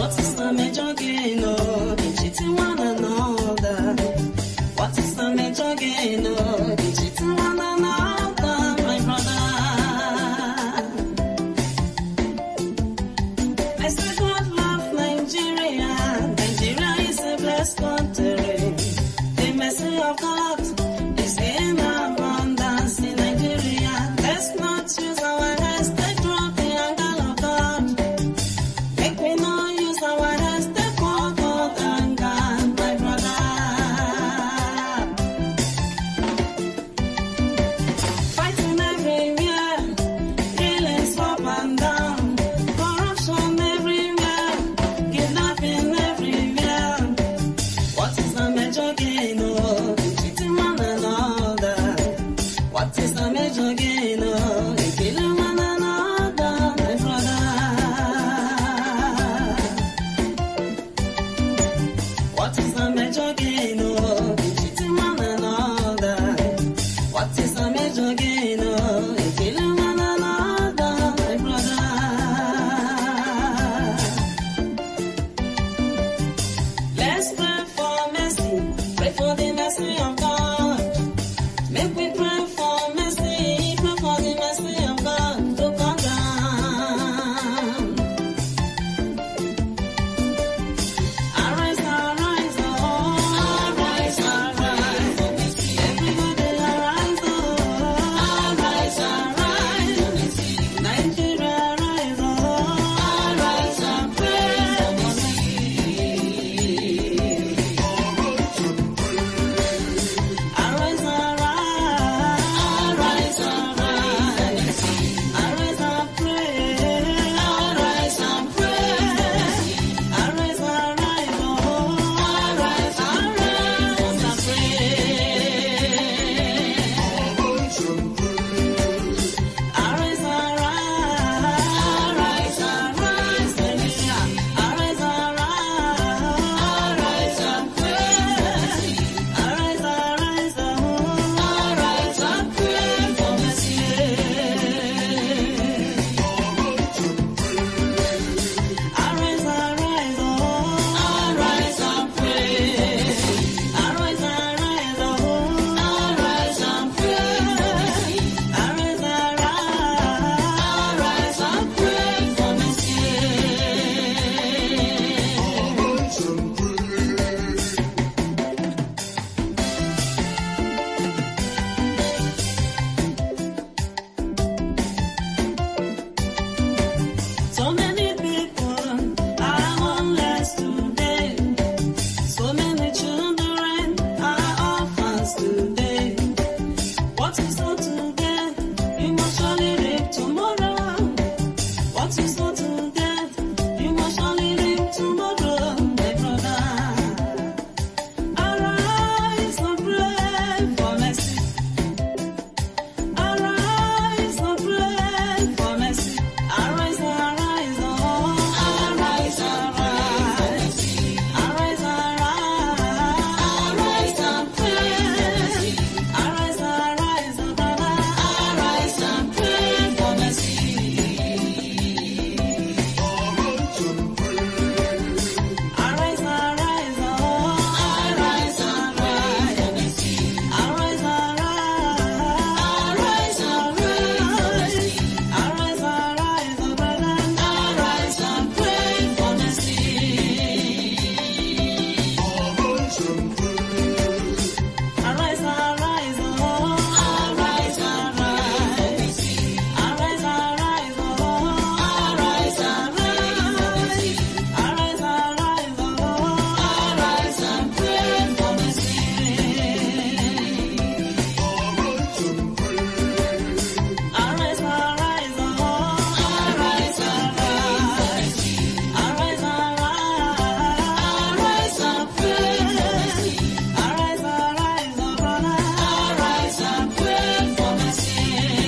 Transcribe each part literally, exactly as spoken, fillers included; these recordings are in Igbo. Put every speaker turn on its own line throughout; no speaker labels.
What is the major gain of in cheating one another? What is the major gain of in cheating one another, my brother? I say God love Nigeria. Nigeria is a blessed country. The mercy of God is in abundance in Nigeria. Let's not use our hands to drop the anger of God. Make we not use our hands to pour God anger, my brother. Fighting everywhere, killings up and down, corruption everywhere, kidnapping everywhere. What is the major gain of cheating one another? What is the major gain of killing one another, my brother? What is the major gain of cheating one another? What is the major gain of killing one another, my brother? Let's pray for mercy, pray for the mercy of God. Make we pray for mercy, pray for the mercy of God to come down. Arise, arise, oh, arise, arise. Everybody arise, oh, arise, arise. Nigeria arise, oh, arise and pray for mercy. Arise, arise, arise, arise. Arise and pray, arise and pray. Arise, arise, oh, arise, arise and pray. Arise, arise, arise, arise, Nigeria. Arise, arise, arise and pray. Arise, arise, oh, arise and pray for mercy. Arise, arise, oh, arise and pray. Arise, arise, oh, arise and pray. Arise, arise, arise and pray for mercy. So many people are homeless today. So many children are orphans today. What you sow today, you must surely reap tomorrow. What you sow today, you must surely reap tomorrow, my brother. Arise and pray for mercy. Arise and pray for mercy. Arise, arise, oh, arise, arise. Arise, arise, arise and pray. Arise, arise, oh, brother. Arise and pray for mercy. Arise, arise, oh, arise, arise. Arise, arise, arise, arise. Arise, arise, oh, brother. Arise and pray for mercy. Arise, arise, oh, arise, arise. Arise, arise, oh, arise, arise. Arise, arise, oh, arise and pray for mercy. Arise, arise, oh, arise, arise. Arise, arise, arise and pray. Arise, arise, oh, brother. Arise and pray for mercy.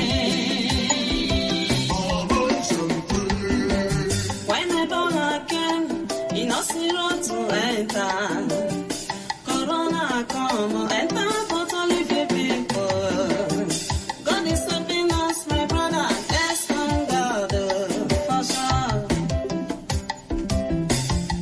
When Ebola came, he no see road to enter. Corona come, enter totally few people. God is helping us, my brother. Let's thank God, oh, for sure.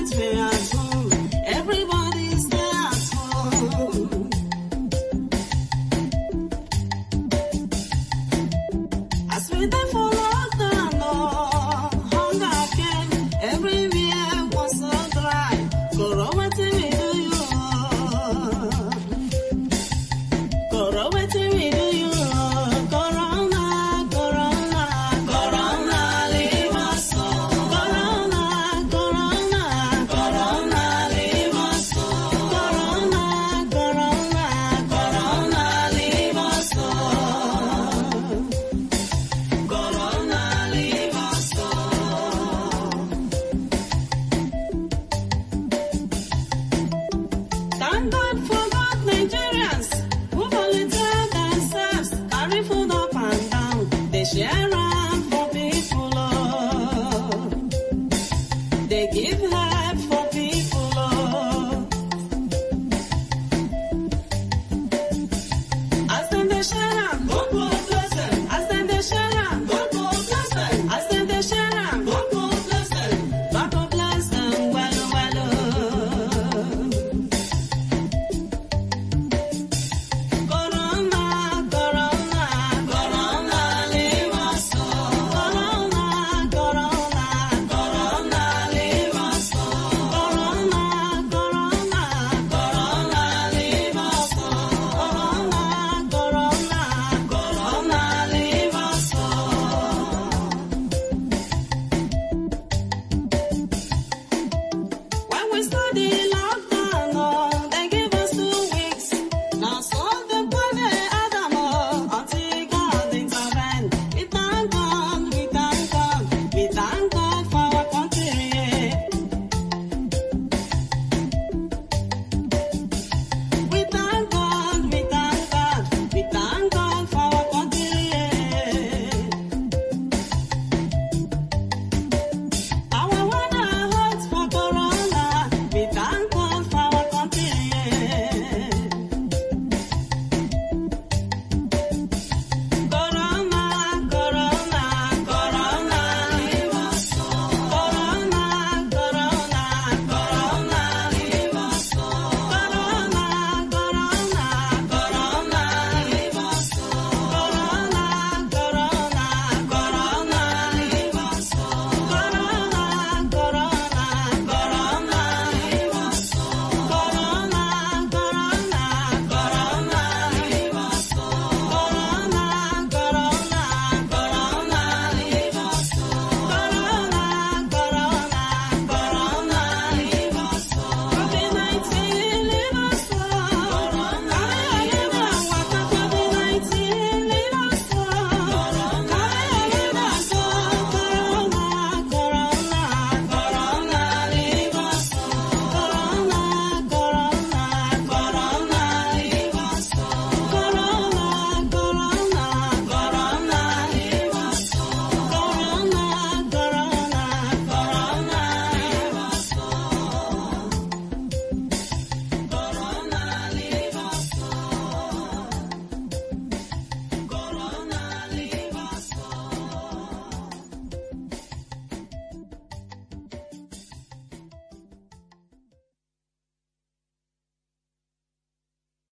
stay at home. Everybody stay at home. As we dey for lockdown, oh, hunger came. Everywhere was so dry. Go wetin